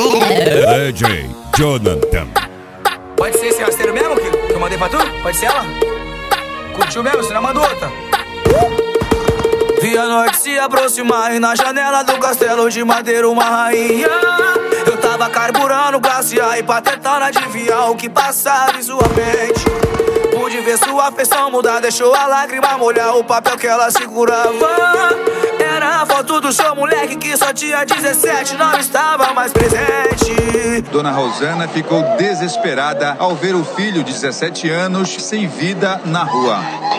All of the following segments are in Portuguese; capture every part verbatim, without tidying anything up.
D J Jonathan. Pode ser esse rasteiro mesmo que, que eu mandei pra tu? Pode ser ela? Curtiu mesmo? Senão manda outra. Vi a noite se aproximar e na janela do castelo de madeira uma rainha. Eu tava carburando classe A e patentando adivinhar o que passava em sua mente. Pude ver sua afeição mudar, deixou a lágrima molhar o papel que ela segurava. Era a foto do seu moleque que só tinha dezessete, não estava mais presente. Dona Rosana ficou desesperada ao ver o filho de dezessete anos sem vida na rua.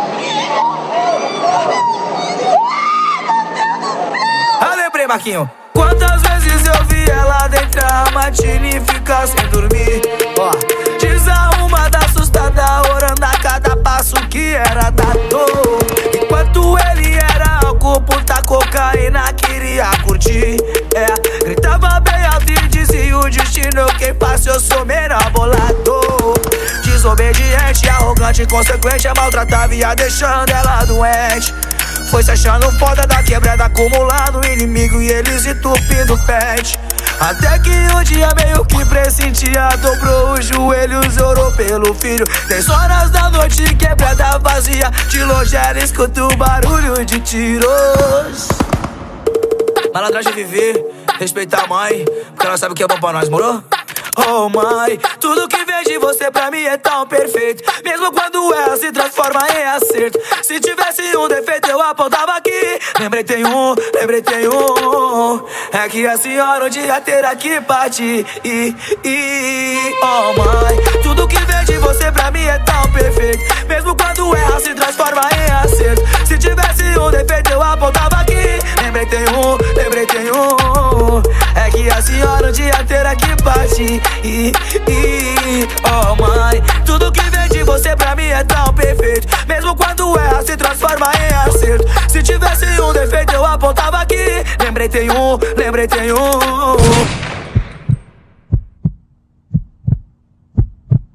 Ah, lembrei, Marquinho. Quantas vezes eu vi ela dentro da matina e ficar sem dormir. Ó, desarrumada, assustada, orando a cada passo que era da dor. Enquanto ele era álcool, puta cocaína, queria curtir. É, gritava bem alto e dizia o destino, quem passa eu sou menor bolador. Desobediente, arrogante, inconsequente, maltratava e ia deixando ela doente. Foi se achando foda da quebrada, acumulando inimigo e eles entupindo o pet. Até que um dia meio que pressentia, dobrou os joelhos, orou pelo filho. Dez horas da noite, quebrada vazia, de longe ela escuta o barulho de tiros. Malandragem é viver, respeitar a mãe, porque ela sabe o que é bom pra nós, morou? Oh mãe, tudo que vem de você pra mim é tão perfeito, mesmo quando ela se transforma em acerto. Se tivesse um defeito eu apontava aqui. Lembrei tem um, lembrei tem um. É que a senhora um dia terá que partir. e, e, Oh mãe, tudo que vem de você pra mim é tão perfeito, mesmo quando ela se transforma em acerto. Se tivesse um defeito eu apontava aqui. Lembrei tem um, lembrei tem um. É que a senhora um dia terá que partir. e, e, Oh mãe, tudo que vem de você pra mim é tão perfeito, mesmo quando erra se transforma em acerto. Se tivesse um defeito eu apontava aqui. Lembrei tem um, lembrei tem um.